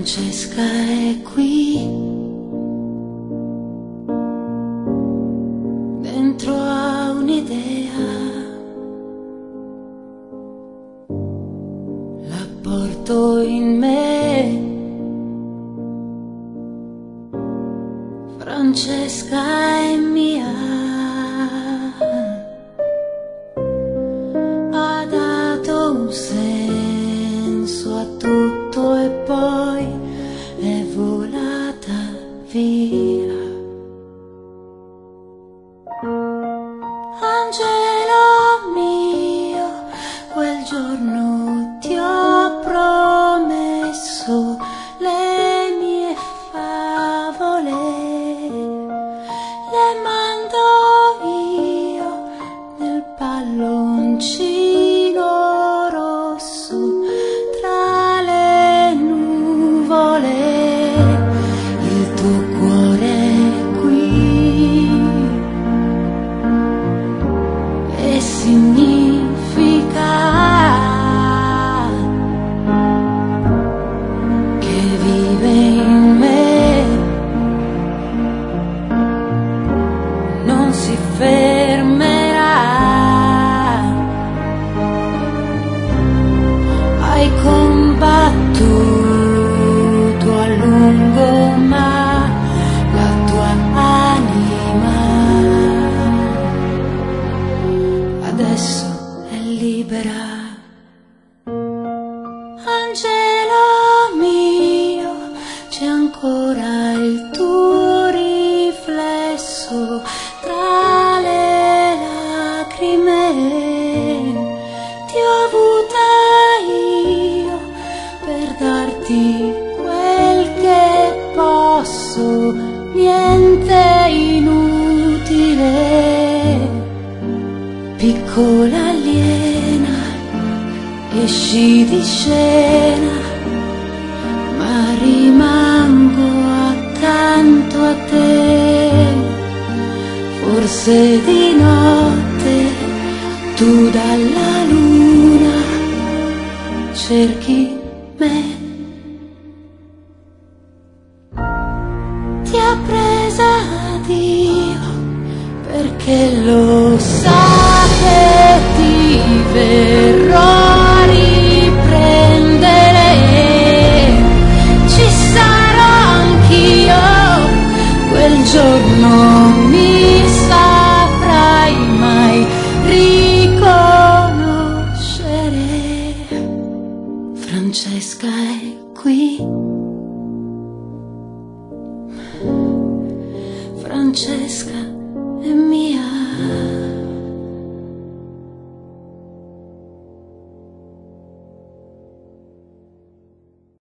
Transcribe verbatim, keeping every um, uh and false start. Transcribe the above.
Francesca è qui, dentro a un'idea, la porto in me. Francesca è mia, ha dato un senso a tutto e poi è volata via. Angelo mio, quel giorno ti ho promesso le mie favole, le mando io nel palloncino rosso tra le nuvole. Il tuo cuore è qui e significa che vive in me, non si fermerà. Hai combattuto a lungo, ma la tua anima adesso è libera. Angelo mio, c'è ancora il tuo riflesso tra le lacrime. Ti ho avuta io per darti quel che posso, niente inutile. Piccola aliena, esci di scena, ma rimango accanto a te. Forse di notte tu dalla luna cerchi me. Ti ha presa Dio perché lo sa che ti verrò a riprendere. Ci sarò anch'io quel giorno, mi saprai mai riconoscere. Francesca è qui, Francesca